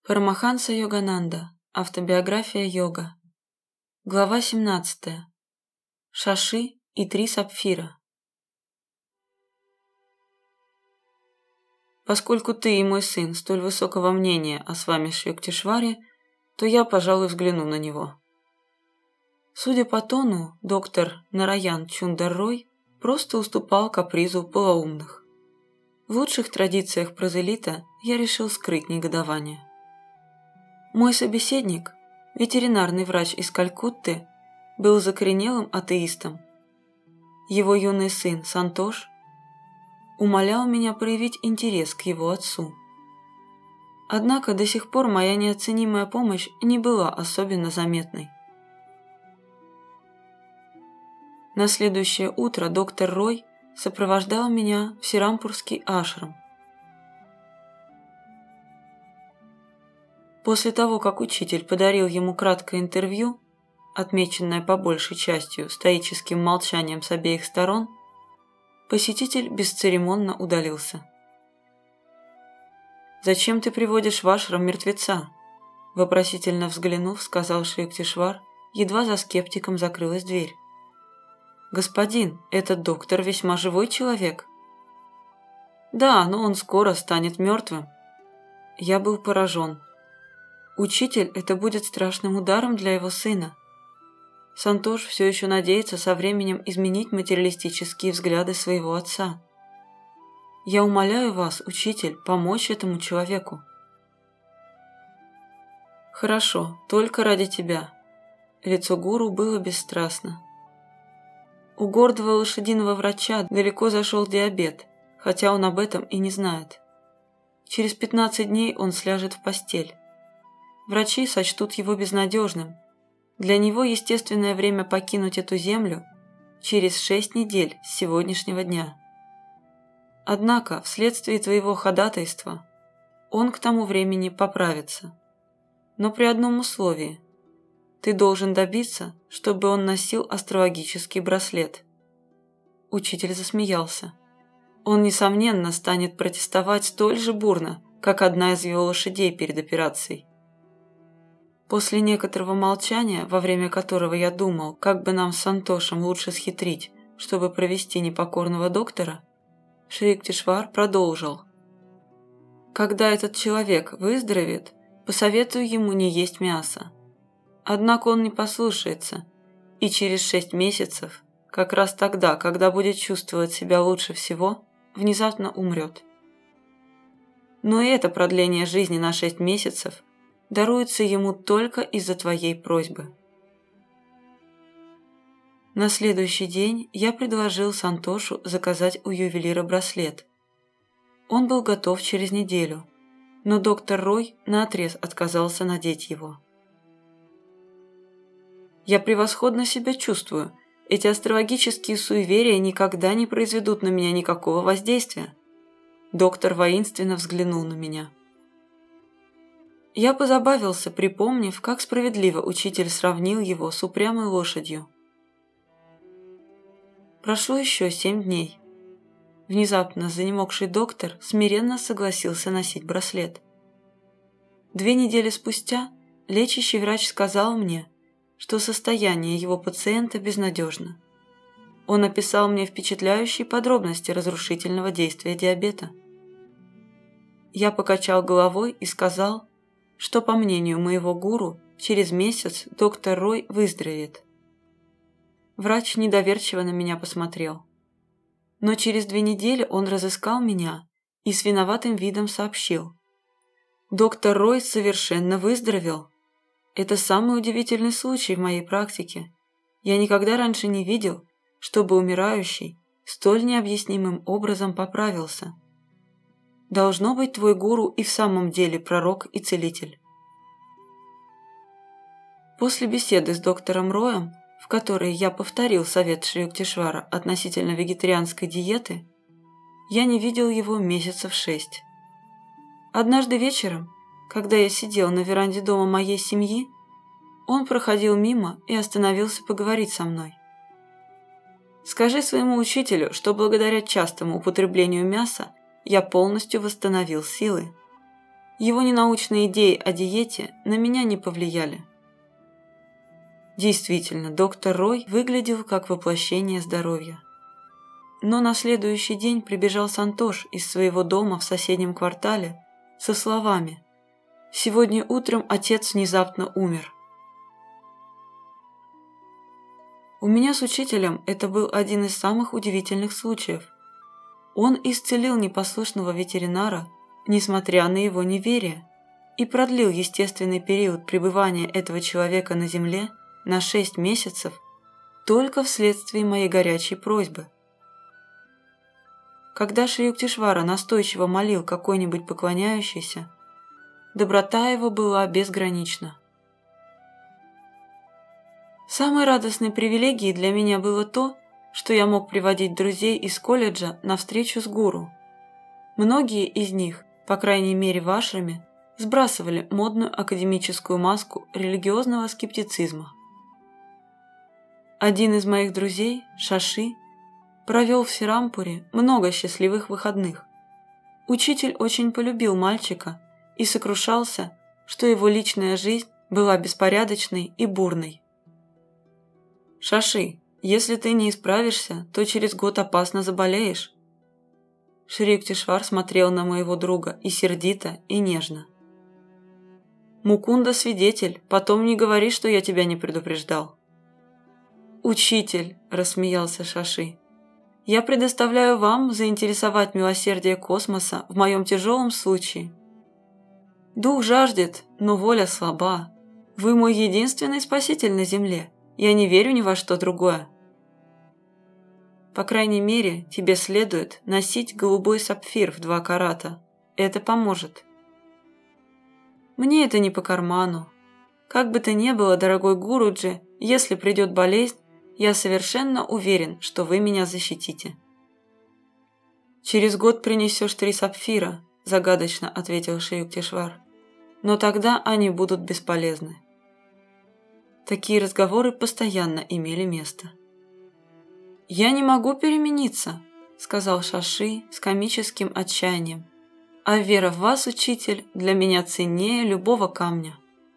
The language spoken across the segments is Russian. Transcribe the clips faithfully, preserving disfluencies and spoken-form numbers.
Парамаханса Йогананда. Автобиография йога. Глава семнадцатая. Шаши и три сапфира. Поскольку ты и мой сын столь высокого мнения о свами Шри Юктишваре, то я, пожалуй, взгляну на него. Судя по тону, доктор Нараян Чундар Рой просто уступал капризу полоумных. В лучших традициях прозелита я решил скрыть негодование. Мой собеседник, ветеринарный врач из Калькутты, был закоренелым атеистом. Его юный сын Сантош умолял меня проявить интерес к его отцу. Однако до сих пор моя неоценимая помощь не была особенно заметной. На следующее утро доктор Рой сопровождал меня в Сирампурский ашрам. После того, как учитель подарил ему краткое интервью, отмеченное по большей частью стоическим молчанием с обеих сторон, посетитель бесцеремонно удалился. «Зачем ты приводишь в ашрам мертвеца?» Вопросительно взглянув, сказал Шри Юктишвар, едва за скептиком закрылась дверь. «Господин, этот доктор весьма живой человек». «Да, но он скоро станет мертвым». Я был поражен. Учитель, это будет страшным ударом для его сына. Сантош все еще надеется со временем изменить материалистические взгляды своего отца. Я умоляю вас, учитель, помочь этому человеку. Хорошо, только ради тебя. Лицо гуру было бесстрастно. У гордого лошадиного врача далеко зашел диабет, хотя он об этом и не знает. Через пятнадцать дней он сляжет в постель. Врачи сочтут его безнадежным. Для него естественное время покинуть эту землю через шесть недель с сегодняшнего дня. Однако, вследствие твоего ходатайства, он к тому времени поправится. Но при одном условии. Ты должен добиться, чтобы он носил астрологический браслет. Учитель засмеялся. Он, несомненно, станет протестовать столь же бурно, как одна из его лошадей перед операцией. После некоторого молчания, во время которого я думал, как бы нам с Сантошем лучше схитрить, чтобы провести непокорного доктора, Шри Юктишвар продолжил. «Когда этот человек выздоровеет, посоветую ему не есть мясо. Однако он не послушается, и через шесть месяцев, как раз тогда, когда будет чувствовать себя лучше всего, внезапно умрет. Но и это продление жизни на шесть месяцев даруется ему только из-за твоей просьбы». На следующий день я предложил Сантошу заказать у ювелира браслет. Он был готов через неделю, но доктор Рой наотрез отказался надеть его. «Я превосходно себя чувствую. Эти астрологические суеверия никогда не произведут на меня никакого воздействия». Доктор воинственно взглянул на меня. Я позабавился, припомнив, как справедливо учитель сравнил его с упрямой лошадью. Прошло еще семь дней. Внезапно занемогший доктор смиренно согласился носить браслет. Две недели спустя лечащий врач сказал мне, что состояние его пациента безнадежно. Он описал мне впечатляющие подробности разрушительного действия диабета. Я покачал головой и сказал, что, по мнению моего гуру, через месяц доктор Рой выздоровеет. Врач недоверчиво на меня посмотрел. Но через две недели он разыскал меня и с виноватым видом сообщил. Доктор Рой совершенно выздоровел. Это самый удивительный случай в моей практике. Я никогда раньше не видел, чтобы умирающий столь необъяснимым образом поправился. Должно быть, твой гуру и в самом деле пророк и целитель. После беседы с доктором Роем, в которой я повторил совет Шри Юктишвара относительно вегетарианской диеты, я не видел его месяцев шесть. Однажды вечером, когда я сидел на веранде дома моей семьи, он проходил мимо и остановился поговорить со мной. «Скажи своему учителю, что благодаря частому употреблению мяса я полностью восстановил силы. Его ненаучные идеи о диете на меня не повлияли. Действительно, доктор Рой выглядел как воплощение здоровья. Но на следующий день прибежал Сантош из своего дома в соседнем квартале со словами: «Сегодня утром отец внезапно умер». У меня с учителем это был один из самых удивительных случаев. Он исцелил непослушного ветеринара, несмотря на его неверие, и продлил естественный период пребывания этого человека на земле на шесть месяцев только вследствие моей горячей просьбы. Когда Шри Юктишвара настойчиво молил какой-нибудь поклоняющийся, доброта его была безгранична. Самой радостной привилегией для меня было то, что я мог приводить друзей из колледжа на встречу с гуру. Многие из них, по крайней мере в ашраме, сбрасывали модную академическую маску религиозного скептицизма. Один из моих друзей, Шаши, провел в Сирампуре много счастливых выходных. Учитель очень полюбил мальчика и сокрушался, что его личная жизнь была беспорядочной и бурной. «Шаши, если ты не исправишься, то через год опасно заболеешь». Шри Юктишвар смотрел на моего друга и сердито, и нежно. «Мукунда свидетель, потом не говори, что я тебя не предупреждал». «Учитель», – рассмеялся Шаши, – «я предоставляю вам заинтересовать милосердие космоса в моем тяжелом случае. Дух жаждет, но воля слаба. Вы мой единственный спаситель на земле. Я не верю ни во что другое. По крайней мере, тебе следует носить голубой сапфир в два карата. Это поможет». «Мне это не по карману. Как бы то ни было, дорогой Гуруджи, если придет болезнь, я совершенно уверен, что вы меня защитите». «Через год принесешь три сапфира», – загадочно ответил Шри Юктишвар. «Но тогда они будут бесполезны». Такие разговоры постоянно имели место. «Я не могу перемениться», – сказал Шаши с комическим отчаянием. «А вера в вас, учитель, для меня ценнее любого камня».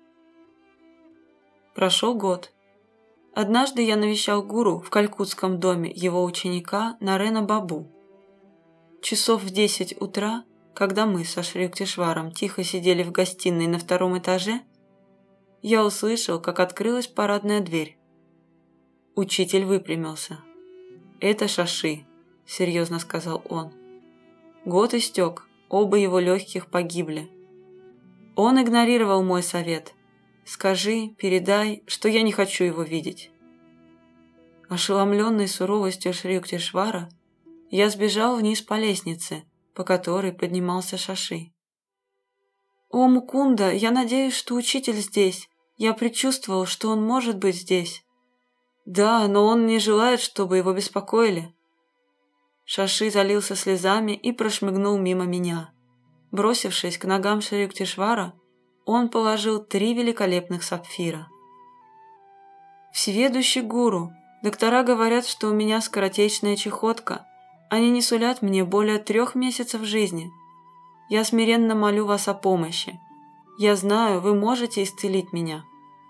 Прошел год. Однажды я навещал гуру в калькутском доме его ученика Нарена Бабу. Часов в десять утра, когда мы со Шри Юктишваром тихо сидели в гостиной на втором этаже, я услышал, как открылась парадная дверь. Учитель выпрямился. «Это Шаши», – серьезно сказал он. Год истек, оба его легких погибли. Он игнорировал мой совет. «Скажи, передай, что я не хочу его видеть». Ошеломленный суровостью Шри Юктишвара, я сбежал вниз по лестнице, по которой поднимался Шаши. «О, Мукунда, я надеюсь, что учитель здесь. Я предчувствовал, что он может быть здесь». «Да, но он не желает, чтобы его беспокоили». Шаши залился слезами и прошмыгнул мимо меня. Бросившись к ногам Шри Юктишвара, он положил три великолепных сапфира. «Всеведущий гуру, доктора говорят, что у меня скоротечная чехотка. Они не сулят мне более трех месяцев жизни. Я смиренно молю вас о помощи. Я знаю, вы можете исцелить меня».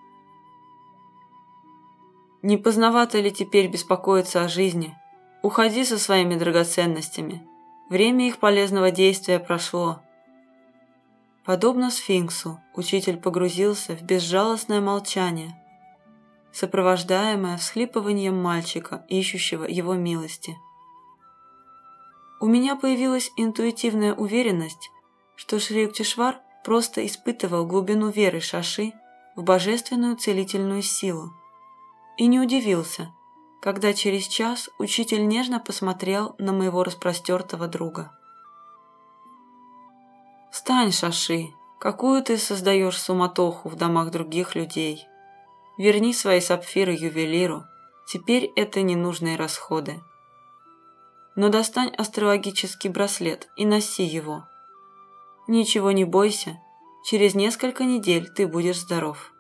«Не поздновато ли теперь беспокоиться о жизни? Уходи со своими драгоценностями. Время их полезного действия прошло». Подобно сфинксу, учитель погрузился в безжалостное молчание, сопровождаемое всхлипыванием мальчика, ищущего его милости. У меня появилась интуитивная уверенность, что Шри Юктишвар просто испытывал глубину веры Шаши в божественную целительную силу, и не удивился, когда через час учитель нежно посмотрел на моего распростертого друга. «Встань, Шаши, какую ты создаешь суматоху в домах других людей. Верни свои сапфиры ювелиру, теперь это ненужные расходы. Но достань астрологический браслет и носи его. Ничего не бойся, через несколько недель ты будешь здоров».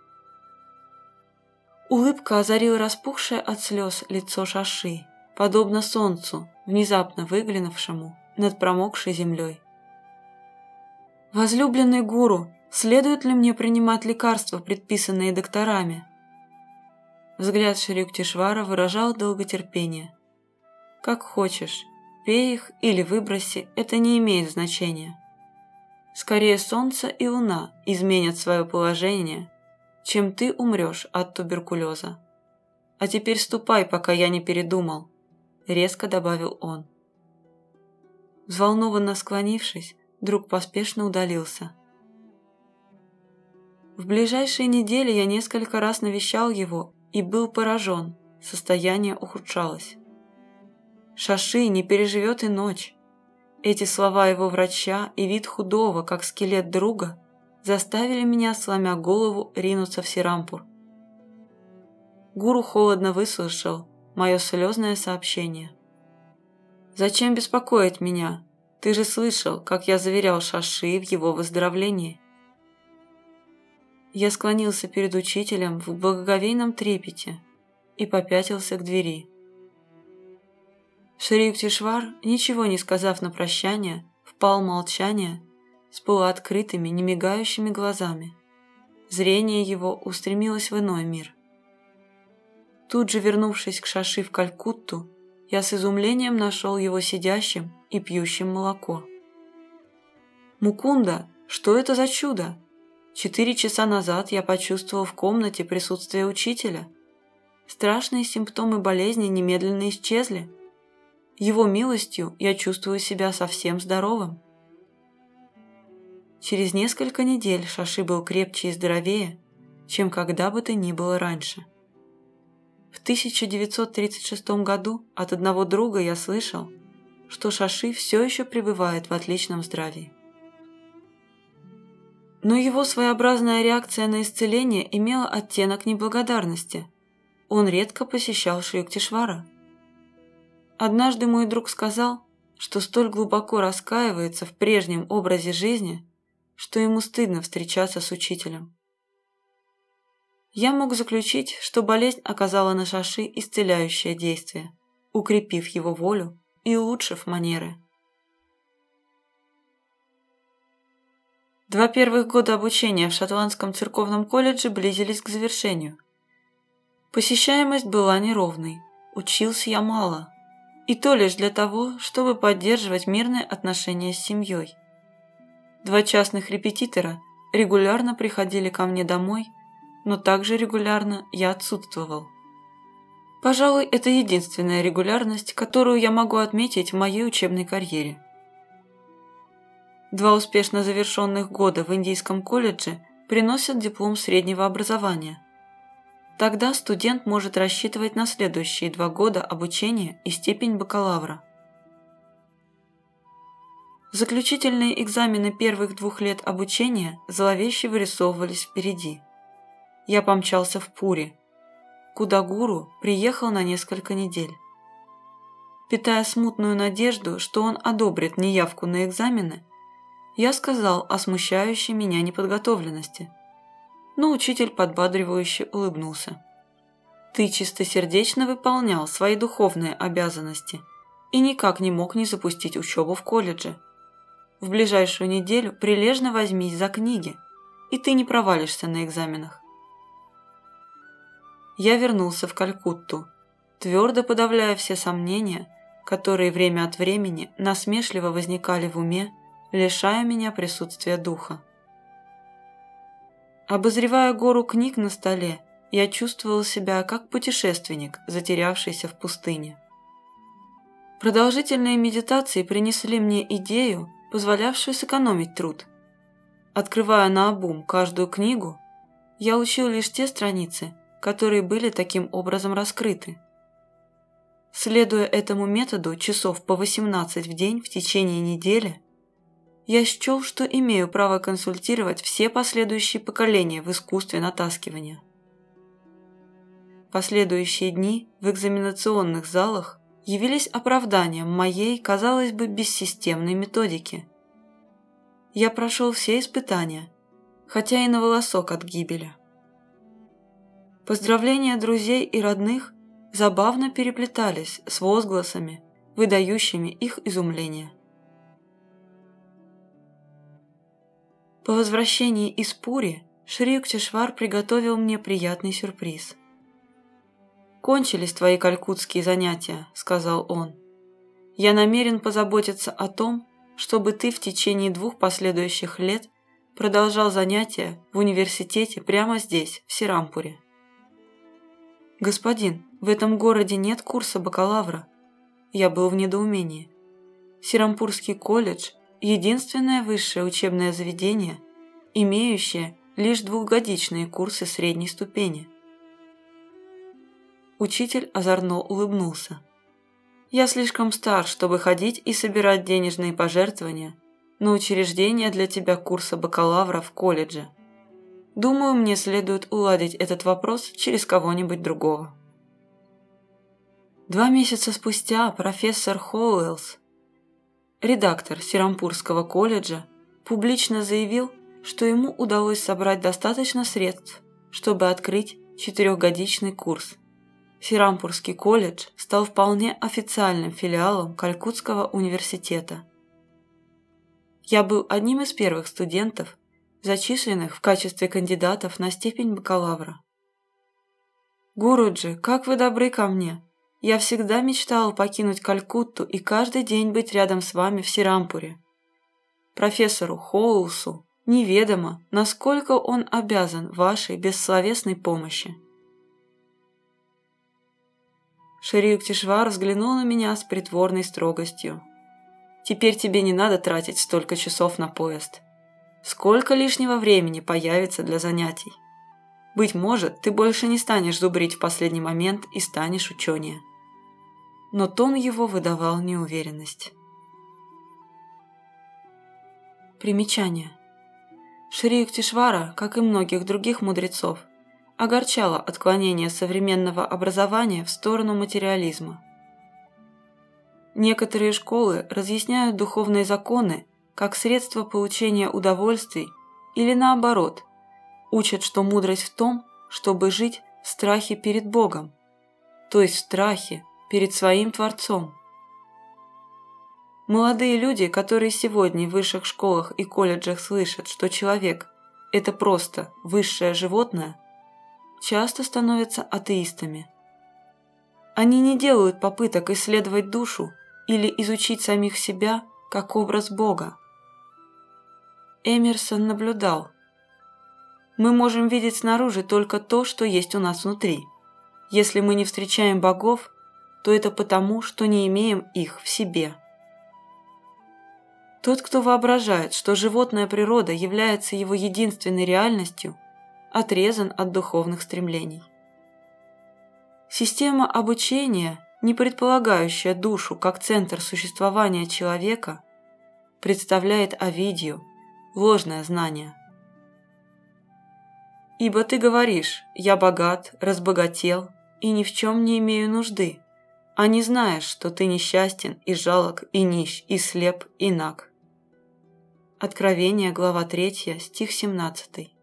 Улыбка озарила распухшее от слез лицо Шаши, подобно солнцу, внезапно выглянувшему над промокшей землей. «Возлюбленный гуру, следует ли мне принимать лекарства, предписанные докторами?» Взгляд Шри Юктишвара выражал долготерпение. «Как хочешь, пей их или выброси, это не имеет значения. Скорее солнце и луна изменят свое положение, чем ты умрешь от туберкулеза. А теперь ступай, пока я не передумал», — резко добавил он. Взволнованно склонившись, друг поспешно удалился. В ближайшие недели я несколько раз навещал его и был поражен, состояние ухудшалось. «Шаши не переживет и ночь». Эти слова его врача и вид худого, как скелет друга, заставили меня, сломя голову, ринуться в Сирампур. Гуру холодно выслушал мое слезное сообщение. «Зачем беспокоить меня? Ты же слышал, как я заверял Шаши в его выздоровлении». Я склонился перед учителем в благоговейном трепете и попятился к двери. Шри Юктишвар, ничего не сказав на прощание, впал в молчание с полуоткрытыми, немигающими глазами. Зрение его устремилось в иной мир. Тут же, вернувшись к Шаши в Калькутту, я с изумлением нашел его сидящим и пьющим молоко. «Мукунда, что это за чудо? Четыре часа назад я почувствовал в комнате присутствие учителя. Страшные симптомы болезни немедленно исчезли. Его милостью я чувствую себя совсем здоровым». Через несколько недель Шаши был крепче и здоровее, чем когда бы то ни было раньше. В тысяча девятьсот тридцать шестом году от одного друга я слышал, что Шаши все еще пребывает в отличном здравии. Но его своеобразная реакция на исцеление имела оттенок неблагодарности. Он редко посещал Шри Юктишвара. Однажды мой друг сказал, что столь глубоко раскаивается в прежнем образе жизни, что ему стыдно встречаться с учителем. Я мог заключить, что болезнь оказала на Шаши исцеляющее действие, укрепив его волю и улучшив манеры. Два первых года обучения в шотландском церковном колледже близились к завершению. Посещаемость была неровной, учился я мало, и то лишь для того, чтобы поддерживать мирные отношения с семьей. Два частных репетитора регулярно приходили ко мне домой, но также регулярно я отсутствовал. Пожалуй, это единственная регулярность, которую я могу отметить в моей учебной карьере. Два успешно завершенных года в Индийском колледже приносят диплом среднего образования. Тогда студент может рассчитывать на следующие два года обучения и степень бакалавра. Заключительные экзамены первых двух лет обучения зловеще вырисовывались впереди. Я помчался в Пури, куда гуру приехал на несколько недель. Питая смутную надежду, что он одобрит неявку на экзамены, я сказал о смущающей меня неподготовленности, но учитель подбадривающе улыбнулся. «Ты чистосердечно выполнял свои духовные обязанности и никак не мог не запустить учебу в колледже. В ближайшую неделю прилежно возьмись за книги, и ты не провалишься на экзаменах». Я вернулся в Калькутту, твердо подавляя все сомнения, которые время от времени насмешливо возникали в уме, лишая меня присутствия духа. Обозревая гору книг на столе, я чувствовал себя как путешественник, затерявшийся в пустыне. Продолжительные медитации принесли мне идею, позволявшую сэкономить труд. Открывая наобум каждую книгу, я учил лишь те страницы, которые были таким образом раскрыты. Следуя этому методу часов по восемнадцать в день в течение недели, я счел, что имею право консультировать все последующие поколения в искусстве натаскивания. Последующие дни в экзаменационных залах явились оправданием моей, казалось бы, бессистемной методики. Я прошел все испытания, хотя и на волосок от гибели. Поздравления друзей и родных забавно переплетались с возгласами, выдающими их изумление. По возвращении из Пури Шри Юктишвар приготовил мне приятный сюрприз. «Кончились твои калькутские занятия», — сказал он. «Я намерен позаботиться о том, чтобы ты в течение двух последующих лет продолжал занятия в университете прямо здесь, в Сирампуре». «Господин, в этом городе нет курса бакалавра». Я был в недоумении. Сирампурский колледж – единственное высшее учебное заведение, имеющее лишь двухгодичные курсы средней ступени. Учитель озорно улыбнулся. «Я слишком стар, чтобы ходить и собирать денежные пожертвования на учреждение для тебя курса бакалавра в колледже. Думаю, мне следует уладить этот вопрос через кого-нибудь другого». Два месяца спустя профессор Хоуэллс, редактор Сирампурского колледжа, публично заявил, что ему удалось собрать достаточно средств, чтобы открыть четырехгодичный курс. Сирампурский колледж стал вполне официальным филиалом Калькутского университета. Я был одним из первых студентов, зачисленных в качестве кандидатов на степень бакалавра. «Гуруджи, как вы добры ко мне! Я всегда мечтал покинуть Калькутту и каждый день быть рядом с вами в Сирампуре. Профессору Хоулсу неведомо, насколько он обязан вашей бессловесной помощи». Шри Юктишвар взглянул на меня с притворной строгостью. «Теперь тебе не надо тратить столько часов на поезд. Сколько лишнего времени появится для занятий? Быть может, ты больше не станешь зубрить в последний момент и станешь ученее». Но тон его выдавал неуверенность. Примечание. Шри Юктишвара, как и многих других мудрецов, огорчало отклонение современного образования в сторону материализма. Некоторые школы разъясняют духовные законы как средство получения удовольствий или наоборот, учат, что мудрость в том, чтобы жить в страхе перед Богом, то есть в страхе перед своим Творцом. Молодые люди, которые сегодня в высших школах и колледжах слышат, что человек – это просто высшее животное, часто становятся атеистами. Они не делают попыток исследовать душу или изучить самих себя как образ Бога. Эмерсон наблюдал: «Мы можем видеть снаружи только то, что есть у нас внутри. Если мы не встречаем богов, то это потому, что не имеем их в себе». Тот, кто воображает, что животная природа является его единственной реальностью, отрезан от духовных стремлений. Система обучения, не предполагающая душу как центр существования человека, представляет авидью, ложное знание. «Ибо ты говоришь: я богат, разбогател и ни в чем не имею нужды, а не знаешь, что ты несчастен и жалок и нищ и слеп и наг». Откровение, глава третья, стих семнадцатый.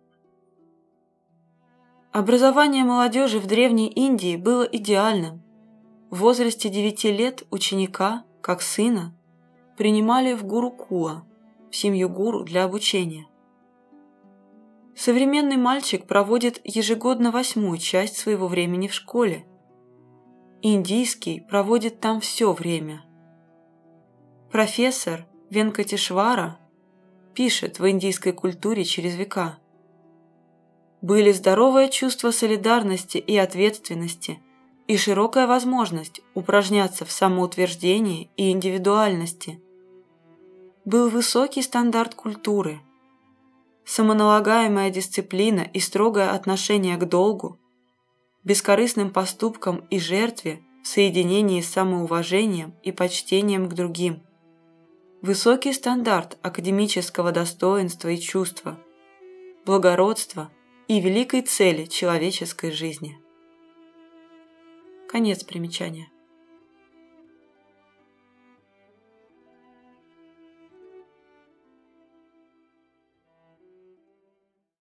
Образование молодежи в Древней Индии было идеальным. В возрасте девяти лет ученика, как сына, принимали в гурукула, в семью гуру для обучения. Современный мальчик проводит ежегодно восьмую часть своего времени в школе. Индийский проводит там все время. Профессор Венкатешвара пишет в индийской культуре через века: «Были здоровое чувство солидарности и ответственности и широкая возможность упражняться в самоутверждении и индивидуальности. Был высокий стандарт культуры, самоналагаемая дисциплина и строгое отношение к долгу, бескорыстным поступкам и жертве в соединении с самоуважением и почтением к другим, высокий стандарт академического достоинства и чувства, благородства и великой цели человеческой жизни». Конец примечания.